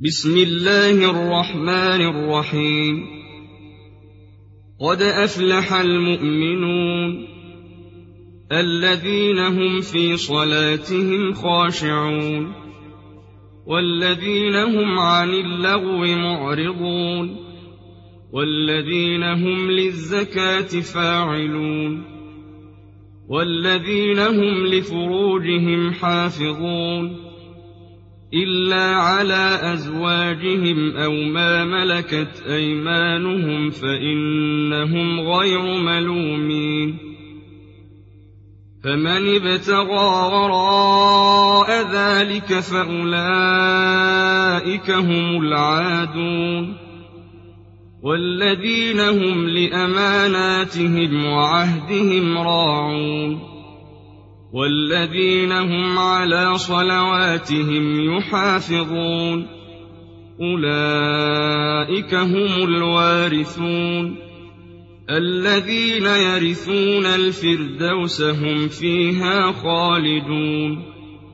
بسم الله الرحمن الرحيم. قد أفلح المؤمنون الذين هم في صلاتهم خاشعون والذين هم عن اللغو معرضون والذين هم للزكاة فاعلون والذين هم لفروجهم حافظون إلا على أزواجهم أو ما ملكت أيمانهم فإنهم غير ملومين. فمن ابتغى وراء ذلك فأولئك هم العادون والذين هم لأماناتهم وعهدهم راعون والذين هم على صلواتهم يحافظون أولئك هم الوارثون الذين يرثون الفردوس هم فيها خالدون.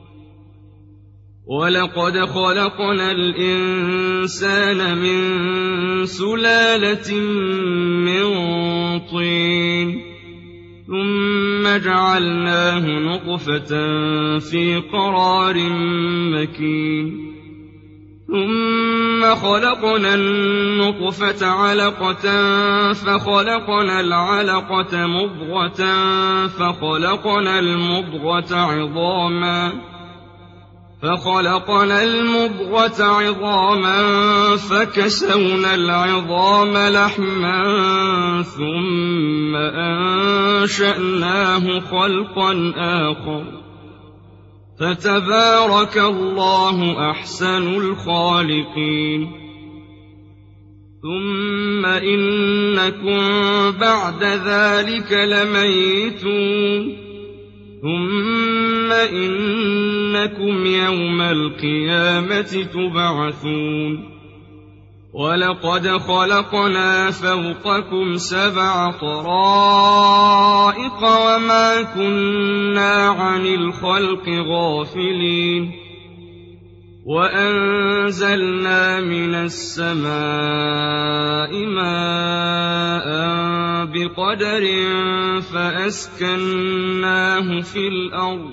ولقد خلقنا الإنسان من سلالة من طين ثم جعلناه نطفة في قرار مكين ثم خلقنا النطفة علقة فخلقنا العلقة مضغة فخلقنا المضغة عظاما فكسونا العظام لحما ثم أنشأناه خلقا آخر فتبارك الله أحسن الخالقين. ثم إنكم بعد ذلك لميتون ثم إنكم يوم القيامة تبعثون. ولقد خلقنا فوقكم 7 طرائق وما كنا عن الخلق غافلين وأنزلنا من السماء ماء بقدر فأسكناه في الأرض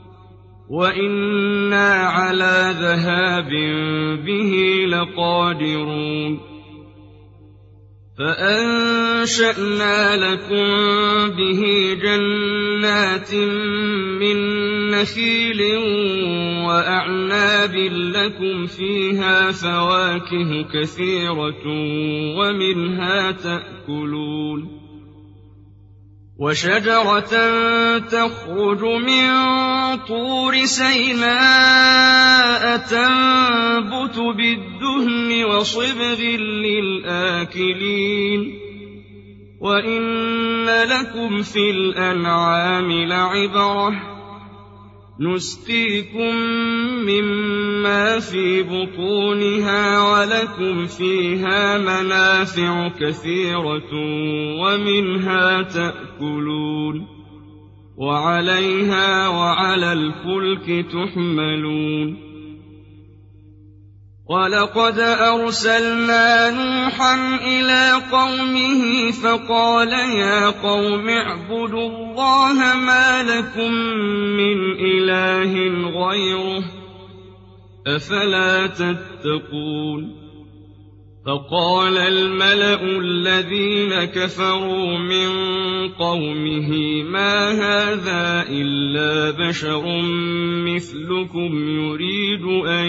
وإنا على ذهاب به لقادرون. فأنشأنا لكم به جنات من نخيل وأعناب لكم فيها فواكه كثيرة ومنها تأكلون وشجرة تخرج من طور سيناء تنبت بالدهن وصبغ للآكلين وإن لكم في الأنعام لعبرة نسقيكم مما في بطونها ولكم فيها منافع كثيرة ومنها تأكلون وعليها وعلى الفلك تحملون. ولقد أرسلنا نوحا إلى قومه فقال يا قوم اعبدوا الله ما لكم من إله غيره أفلا تتقون. فقال الملأ الذين كفروا من قومه ما هذا إلا بشر مثلكم يريد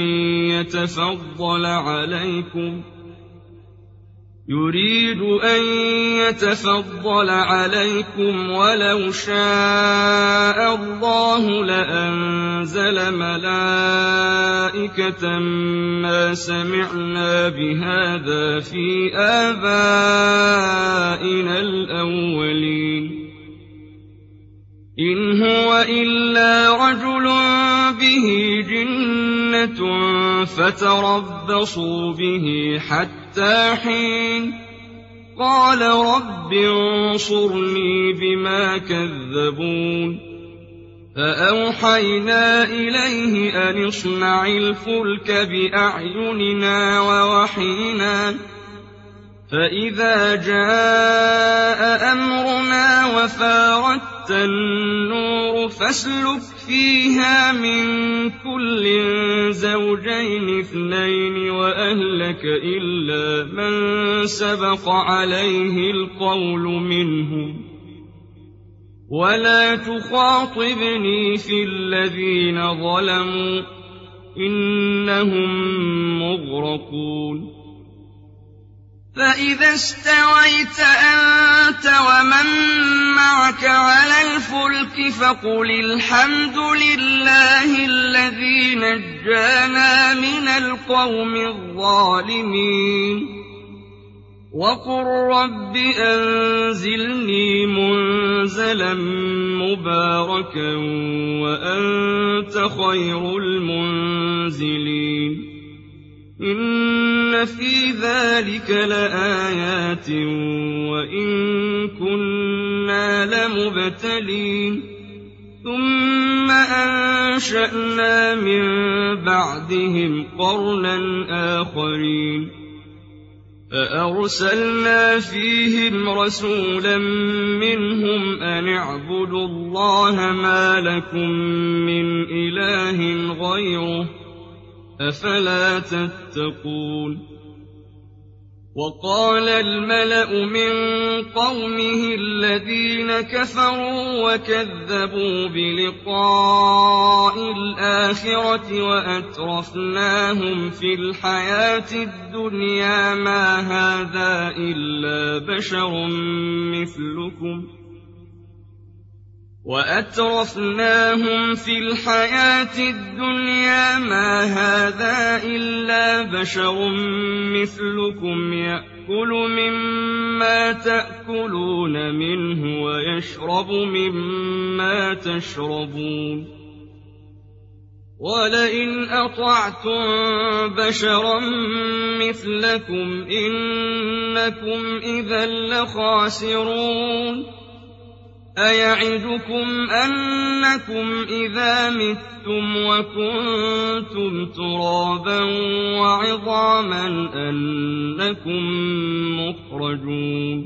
أن يتفضل عليكم ولو شاء الله لأنزل ملائكة ما سمعنا بهذا في آبائنا الأولين إن هو إلا رجل به جنة فتربصوا به حتى حين. قال رب انصرني بما كذبون فأوحينا إليه أن اصنع الفلك بأعيننا ووحينا فإذا جاء أمرنا وفاردت النور فاسلك فيها من كل زوجين اثنين وأهلك إلا من سبق عليه القول منهم ولا تخاطبني في الذين ظلموا إنهم مغرقون فإذا استويت أنت ومن معك على الفلك فقل الحمد لله الذي نجانا من القوم الظالمين وقل رب أنزلني منزلا مباركا وأنت خير المنزلين إن في ذلك لآيات وإن كنا لمبتلين ثم أنشأنا من بعدهم قرنا آخرين فأرسلنا فيهم رسولا منهم أن اعبدوا الله ما لكم من إله غيره أفلا تتقون وقال الملأ من قومه الذين كفروا وكذبوا بلقاء الآخرة وأترفناهم في الحياة الدنيا ما هذا إلا بشر مثلكم وأترفناهم في الحياة الدنيا ما هذا إلا بشر مثلكم يأكل مما تأكلون منه ويشرب مما تشربون ولئن أطعتم بشرا مثلكم إنكم إذا لخاسرون أيعدكم أنكم إذا متم وكنتم ترابا وعظاما أنكم مخرجون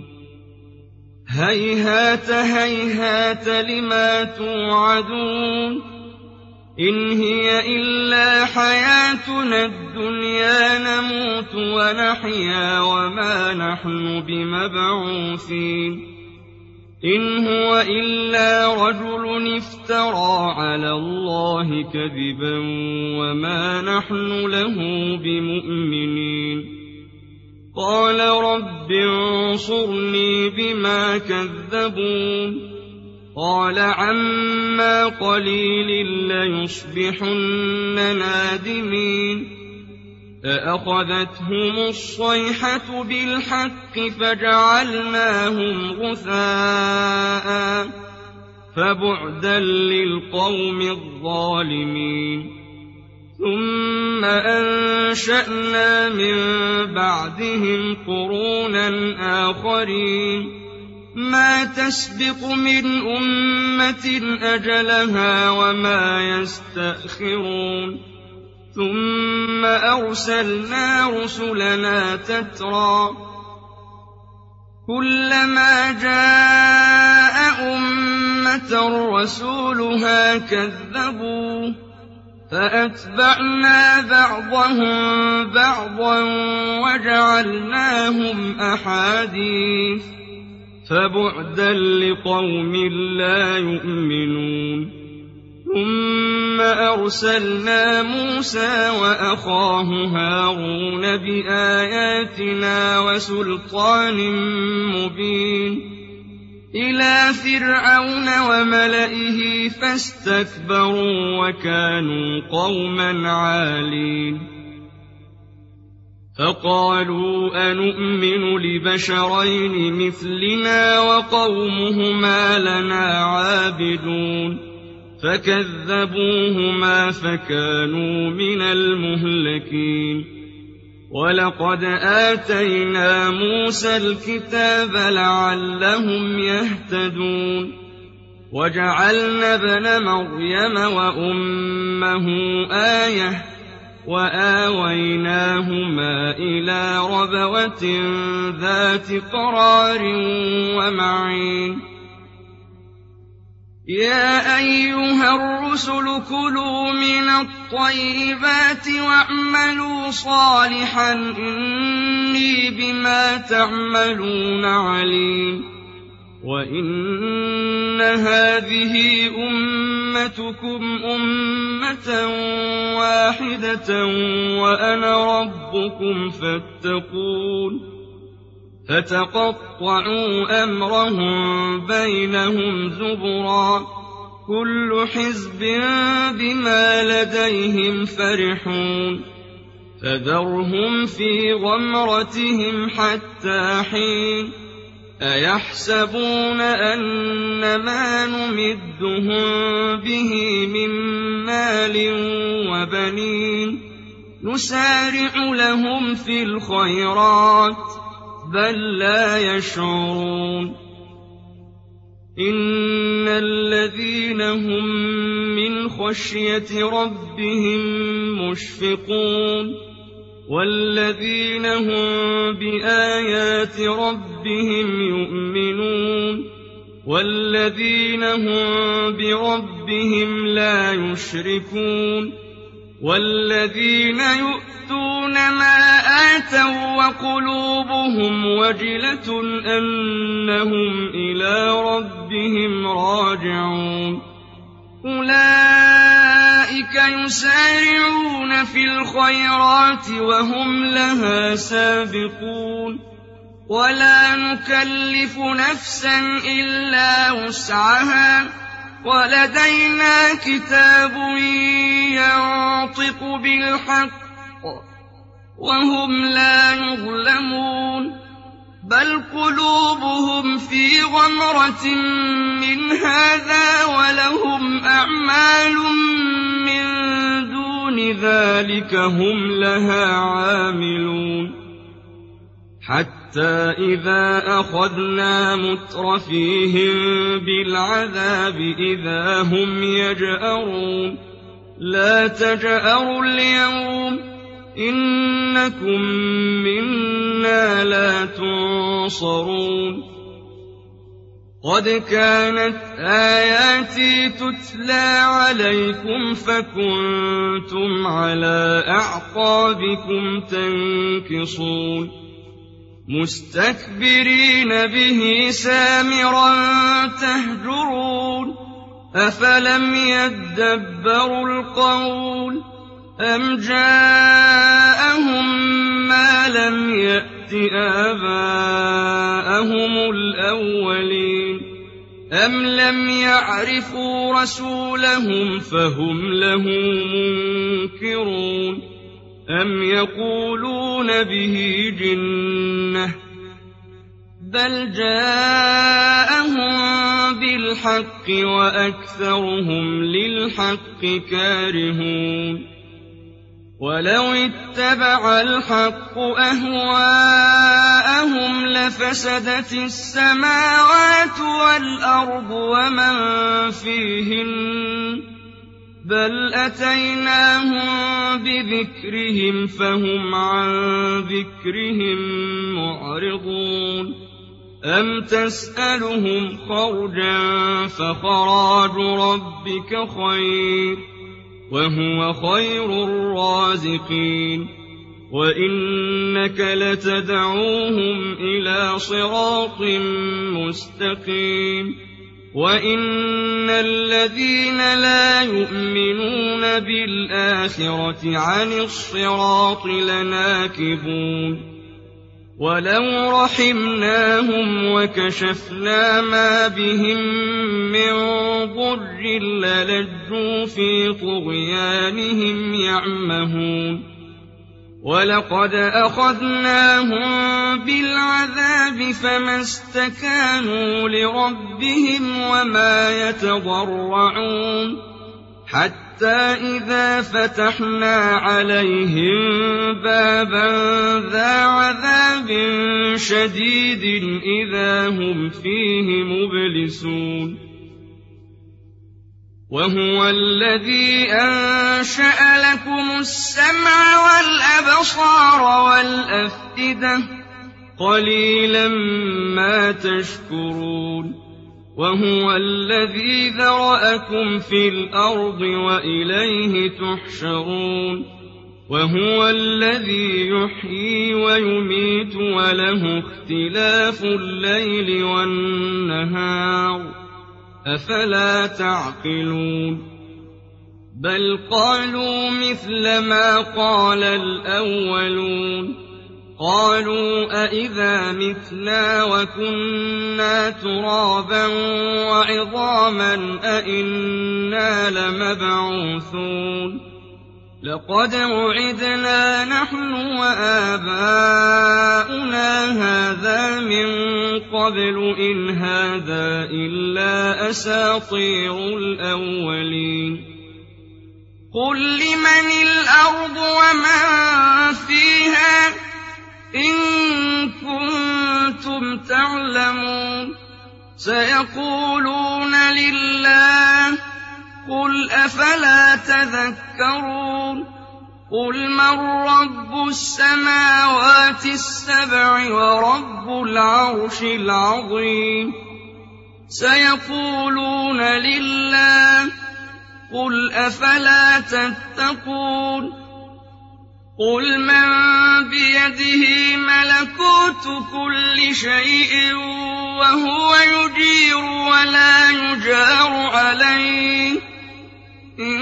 هيهات هيهات لما توعدون إن هي إلا حياتنا الدنيا نموت ونحيا وما نحن بمبعوثين إن هو إلا رجل افترى على الله كذبا وما نحن له بمؤمنين قال رب انصرني بما كذبون قال عما قليل ليصبحن نادمين فأخذتهم الصيحة بالحق فجعلناهم غثاء فبعدا للقوم الظالمين ثم أنشأنا من بعدهم قرونا آخرين ما تسبق من أمة أجلها وما يستأخرون ثم أرسلنا رسلنا تترى كلما جاء أمة رسولها كذبوه فأتبعنا بعضهم بعضا وجعلناهم أحاديث فبعدا لقوم لا يؤمنون ثم أرسلنا موسى وأخاه هارون بآياتنا وسلطان مبين إلى فرعون وملئه فاستكبروا وكانوا قوما عالين فقالوا أنؤمن لبشرين مثلنا وقومهما لنا عابدون فكذبوهما فكانوا من المهلكين ولقد آتينا موسى الكتاب لعلهم يهتدون وجعلنا ابن مريم وأمه آية وآويناهما إلى ربوة ذات قرار ومعين يا أيها الرسل كلوا من الطيبات واعملوا صالحا إني بما تعملون عليم وإن هذه أمتكم أمة واحدة وأنا ربكم فاتقون فتقطعوا أمرهم بينهم زبرا كل حزب بما لديهم فرحون فذرهم في غمرتهم حتى حين أيحسبون أن ما نمدهم به من مال وبنين نسارع لهم في الخيرات بل لا يشعرون إن الذين هم من خشية ربهم مشفقون والذين هم بآيات ربهم يؤمنون والذين هم بربهم لا يشركون والذين يؤتون ما آتوا وقلوبهم وجلة أنهم إلى ربهم راجعون أولئك يسارعون في الخيرات وهم لها سابقون ولا نكلف نفسا إلا وسعها ولدينا كتاب ينطق بالحق وهم لا يظلمون بل قلوبهم في غمرة من هذا ولهم أعمال من دون ذلك هم لها عاملون حتى إذا أخذنا مترفيهم بالعذاب إذا هم يجأرون لا تجأروا اليوم إنكم منا لا تنصرون قد كانت آياتي تتلى عليكم فكنتم على أعقابكم تنكصون مستكبرين به سامرا تهجرون أفلم يدبروا القول أم جاءهم ما لم يأت آباءهم الأولين أم لم يعرفوا رسولهم فهم له منكرون أم يقولون به جنة بل جاءهم بالحق وأكثرهم للحق كارهون ولو اتبع الحق أهواءهم لفسدت السماوات والأرض ومن فيهن بل أتيناهم بذكرهم فهم عن ذكرهم معرضون أم تسألهم خرجا فخراج ربك خير وهو خير الرازقين وإنك لتدعوهم إلى صراط مستقيم وإن الذين لا يؤمنون بالآخرة عن الصراط لناكبون ولو رحمناهم وكشفنا ما بهم من ضر للجوا في طغيانهم يعمهون ولقد أخذناهم بالعذاب فما استكانوا لربهم وما يتضرعون حتى إذا فتحنا عليهم بابا ذا عذاب شديد إذا هم فيه مبلسون وهو الذي أنشأ لكم السمع والأبصار والأفئدة قليلا ما تشكرون وهو الذي ذرأكم في الأرض وإليه تحشرون وهو الذي يحيي ويميت وله اختلاف الليل والنهار أفلا تعقلون بل قالوا مثل ما قال الأولون قالوا أإذا متنا وكنا ترابا وعظاما أإنا لمبعوثون لقد وعدنا نحن وآباؤنا هذا من قبل إن هذا إلا أساطير الأولين قل لمن الأرض ومن فيها إن كنتم تعلمون سيقولون لله قل أفلا تذكرون قل من رب السماوات السبع ورب العرش العظيم سيقولون لله قل أفلا تتقون قل من بيده ملكوت كل شيء وهو يجير ولا يجار عليه إن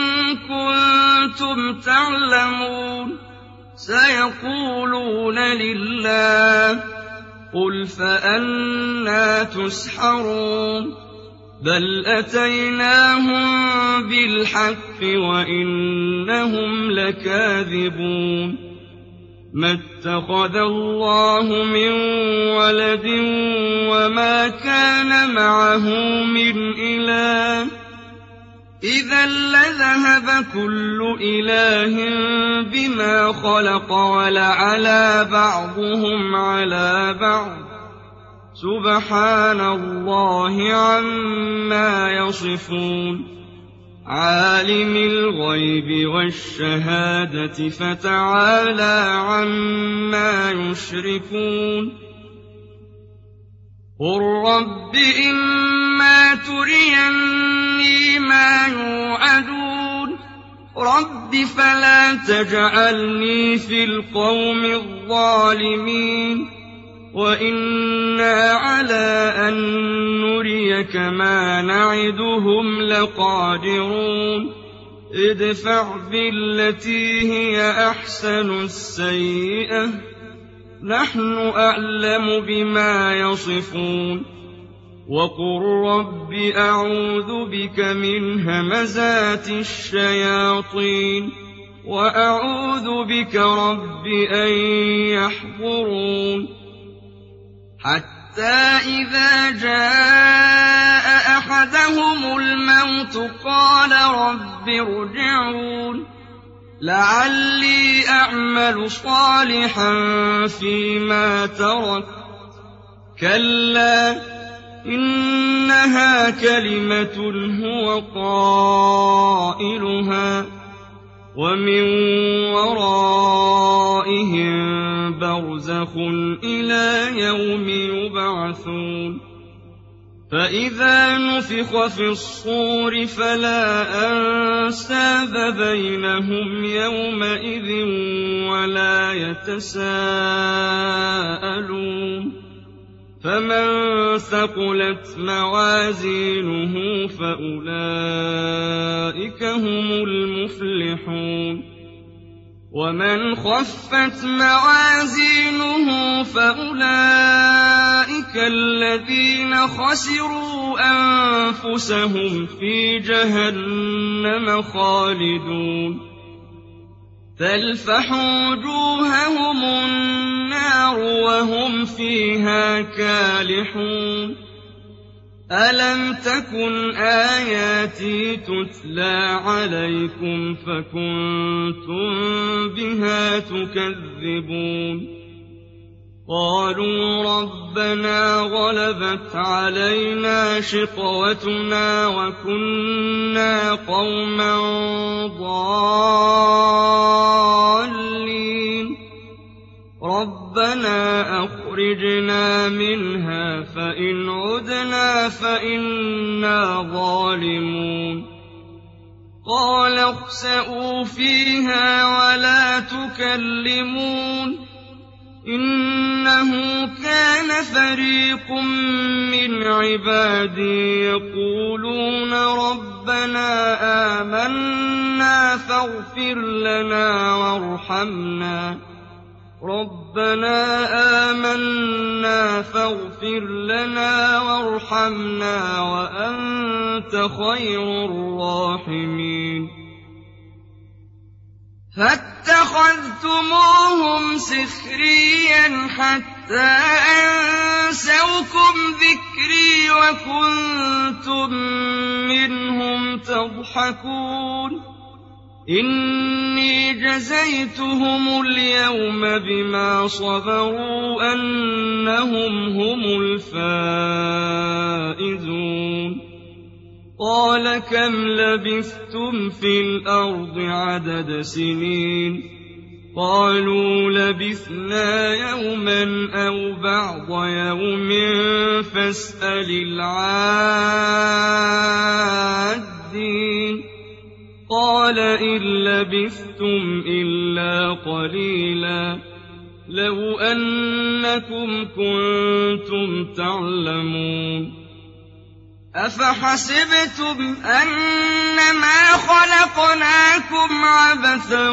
كنتم تعلمون سيقولون لله قل فأنى تسحرون بل أتيناهم بالحق وإنهم لكاذبون ما اتخذ الله من ولد وما كان معه من إله إذا لذهب كل إله بما خلق ولعلى بعضهم على بعض سبحان الله عما يصفون عالم الغيب والشهادة فتعالى عما يشركون قل رب إما تريني ما يوعدون رب فلا تجعلني في القوم الظالمين وإنا على أن نريك ما نعدهم لقادرون ادفع بالتي هي أحسن السيئة نحن أعلم بما يصفون وقل رب أعوذ بك من همزات الشياطين وأعوذ بك رب أن يحضرون حتى إذا جاء أحدهم الموت قال رب ارجعون لعلي أعمل صالحا فيما ترك كلا إنها كلمة هو قائلها ومن ورائهم برزخ إلى يوم يبعثون فإذا نفخ في الصور فلا أنساب بينهم يومئذ ولا يتساءلون فمن ثقلت موازينه فأولئك هم المفلحون ومن خفت موازينه فأولئك الذين خسروا أنفسهم في جهنم خالدون تلفح وجوههم النار وهم فيها كالحون ألم تكن آياتي تتلى عليكم فكنتم بها تكذبون قالوا ربنا غلبت علينا شقوتنا وكنا قوما ضالين ربنا أخرجنا منها فإن عدنا فإنا ظالمون قال اخسئوا فيها ولا تكلمون إنه كان فريق من عبادي يقولون ربنا آمنا فاغفر لنا وارحمنا وأنت خير الراحمين فاتخذتموهم سخريا حتى أنسوكم ذكري وكنتم منهم تضحكون إني جزيتهم اليوم بما صبروا أنهم هم الفائزون قال كم لبثتم في الأرض عدد سنين قالوا لبثنا يوما أو بعض يوم فاسأل العادين قال إن لبثتم إلا قليلا لو أنكم كنتم تعلمون أفحسبتم أنما خلقناكم عبثا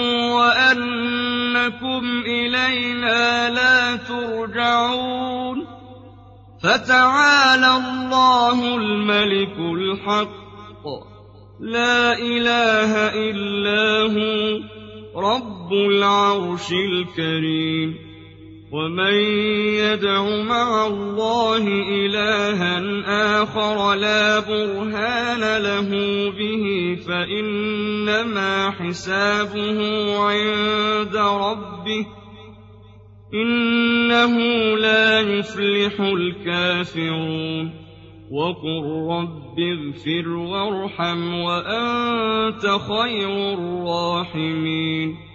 وأنكم إلينا لا ترجعون فتعالى الله الملك الحق لا إله إلا هو رب العرش الكريم ومن يدع مع الله إلها آخر لا برهان له به فإنما حسابه عند ربه إنه لا يفلح الكافرون وقل رب اغفر وارحم وأنت خير الراحمين